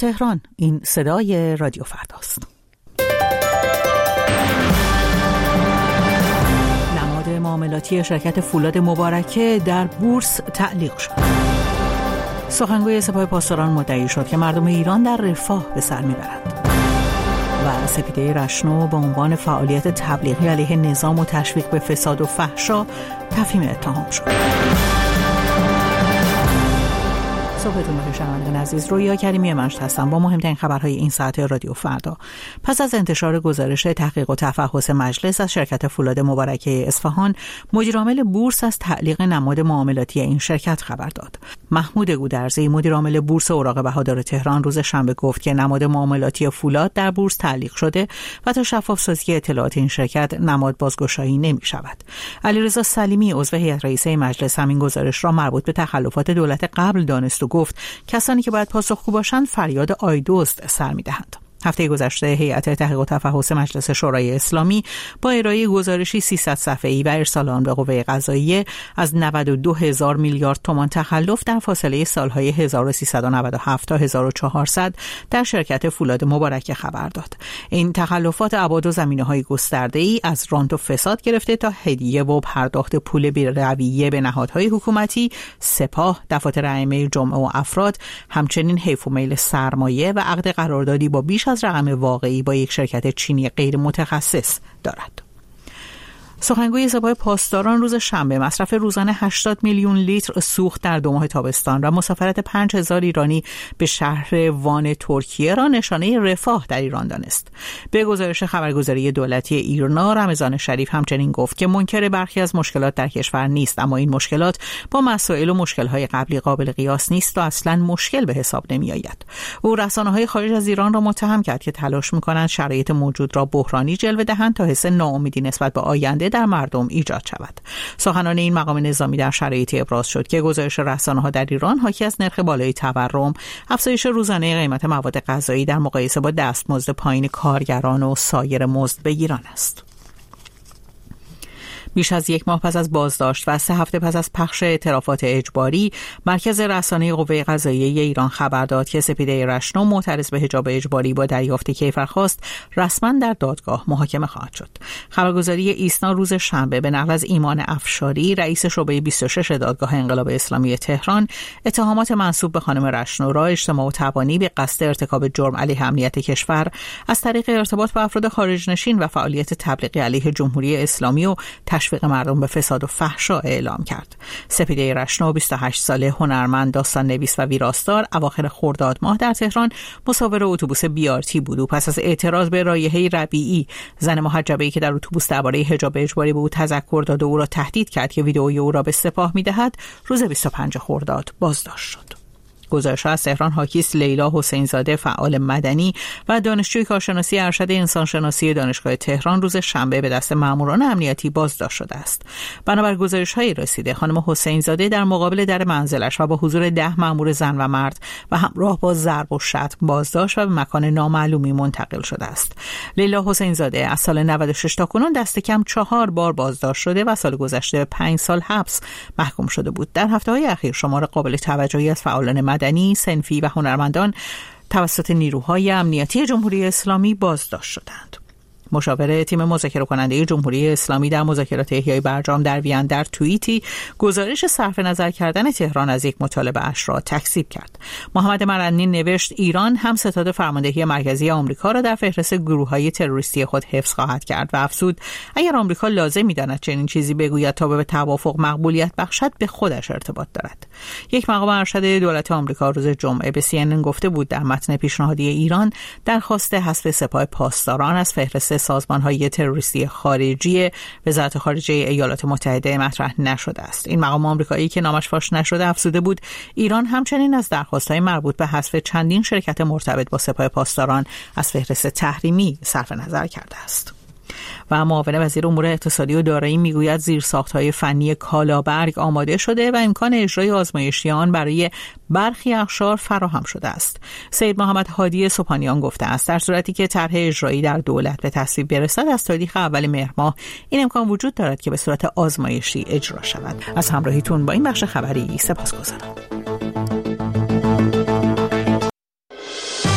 تهران، این صدای رادیو فرداست. نماد معاملاتی شرکت فولاد مبارکه در بورس تعلیق شد. سخنگوی سپاه پاسداران مدعی شد که مردم ایران در رفاه به سر میبرند. و سپیده رشنو به عنوان فعالیت تبلیغی علیه نظام و تشویق به فساد و فحشا تفهیم اتهام شد. صبحتون بخیر شنوندگان عزیز، رویا کریمی مجد هستم با مهمترین خبرهای این ساعت رادیو فردا. پس از انتشار گزارش تحقیق و تفحص مجلس از شرکت فولاد مبارکه اصفهان، مدیرعامل بورس از تعلیق نماد معاملاتی این شرکت خبر داد. محمود گودرزی، مدیرعامل بورس اوراق بهادار تهران، روز شنبه گفت که نماد معاملاتی فولاد در بورس تعلیق شده و تا شفاف‌سازی اطلاعات این شرکت نماد بازگشایی نمی‌شود. علیرضا سلیمی، عضو هیئت رئیسه مجلس، همین گزارش را مربوط به تخلفات دولت قبل دانست و گفت کسانی که باید پاسخگو باشند فریاد آیدوست سر می‌دهند. هفته گذشته هیئت تحقیق و تفحص مجلس شورای اسلامی با ارائه گزارشی 300 صفحه‌ای و ارسال آن به قوه قضاییه از 92,000 میلیارد تومان تخلف در فاصله سالهای 1397 تا 1400 در شرکت فولاد مبارکه خبر داد. این تخلفات ابعاد و زمینه‌های گسترده‌ای از رانت و فساد گرفته تا هدیه و پرداخت پول بی‌رویه به نهادهای حکومتی، سپاه، دفاتر ائمه جمعه و افراد، همچنین حیف و میل سرمایه و عقد قراردادی با بیش از رقم واقعی با یک شرکت چینی غیر متخصص دارد. سخنگوی سپاه پاسداران روز شنبه مصرف روزانه 80 میلیون لیتر سوخت در 2 ماه تابستان و مسافرت 5000 ایرانی به شهر وان ترکیه را نشانه رفاه در ایران دانست. به گزارش خبرگزاری دولتی ایرنا، رمضان شریف همچنین گفت که منکر برخی از مشکلات در کشور نیست، اما این مشکلات با مسائل و مشکل‌های قبلی قابل قیاس نیست و اصلاً مشکل به حساب نمی‌آید. او رسانه‌های خارج از ایران را متهم کرد که تلاش می‌کنند شرایط موجود را بحرانی جلوه دهند تا حس ناامیدی نسبت به آینده در مردم ایجاد شود. سخنان این مقام نظامی در شرایطی ابراز شد که گزارش رسانه‌ها در ایران حاکی از نرخ بالای تورم، افزایش روزانه قیمت مواد غذایی در مقایسه با دستمزد پایین کارگران و سایر مزدبگیران است. بیش از 1 ماه پس از بازداشت و 3 هفته پس از پخش اعترافات اجباری، مرکز رسانه قوه قضاییه ایران خبر داد که سپیده رشنو معترض به حجاب اجباری با دریافت کیفرخواست رسما در دادگاه محاکمه خواهد شد. خبرگزاری ایسنا روز شنبه به نقل از ایمان افشاری، رئیس شعبه 26 دادگاه انقلاب اسلامی تهران، اتهامات منسوب به خانم رشنو را اجتماع و تبانی به قصد ارتکاب جرم علیه امنیت کشور از طریق ارتباط با افراد خارج‌نشین و فعالیت تبلیغی علیه جمهوری اسلامی و تشویق مردم به فساد و فحشا اعلام کرد. سپیده رشنو، 28 ساله، هنرمند، داستان نویس و ویراستار، اواخر خرداد ماه در تهران مسافر اتوبوس بیارتی بود. او پس از اعتراض به رایحه ربیعی، زن محجبه‌ای که در اتوبوس درباره حجاب اجباری به او تذکر داد و او را تهدید کرد که ویدئوی او را به سپاه می‌دهد، روز 25 خرداد بازداشت شد. گزارش از تهران حاکی است لیلا حسین زاده، فعال مدنی و دانشجوی کارشناسی ارشد انسانشناسی دانشگاه تهران، روز شنبه به دست ماموران امنیتی بازداشت شده است. بنابر گزارش‌های رسیده، خانم حسین زاده در مقابل در منزلش و با حضور 10 مامور زن و مرد و همراه با ضرب و شتم بازداشت و به مکان نامعلومی منتقل شده است. لیلا حسین زاده از سال 96 تا کنون دست کم 4 بار بازداشت شده و سال گذشته به 5 سال حبس محکوم شده بود. در هفته‌های اخیر شمار قابل توجهی از فعالان مدنی، صنفی و هنرمندان توسط نیروهای امنیتی جمهوری اسلامی بازداشت شدند. مشاور تیم مذاکره کننده جمهوری اسلامی در مذاکرات احیای برجام در وین در توییتی گزارش صرف نظر کردن تهران از یک مطالبه اش را تکذیب کرد. محمد مرنی نوشت ایران هم ستاد فرماندهی مرکزی آمریکا را در فهرست گروه‌های تروریستی خود حفظ خواهد کرد و افزود اگر آمریکا لازم می‌داند چنین چیزی بگوید تا به توافق مقبولیت بخشد، به خودش ارتباط دارد. یک مقام ارشد دولت آمریکا روز جمعه به CNN گفته بود در متن پیشنهادی ایران درخواست حذف سپاه پاسداران از فهرست سازمان‌های تروریستی خارجی وزارت خارجه ایالات متحده مطرح نشده است. این مقام آمریکایی که نامش فاش نشده افزوده بود ایران همچنین از درخواست‌های مربوط به حذف چندین شرکت مرتبط با سپاه پاسداران از فهرست تحریمی صرف نظر کرده است. و معاون وزیر امور اقتصادی و دارایی میگوید زیرساخت‌های فنی کالابرگ آماده شده و امکان اجرای آزمایشی آن برای برخی اقشار فراهم شده است. سید محمد هادی سبحانیان گفته است در صورتی که طرح اجرایی در دولت به تصویب برسد از تاریخ اول مهر ماه این امکان وجود دارد که به صورت آزمایشی اجرا شود. از همراهیتون با این بخش خبری سپاسگزارم.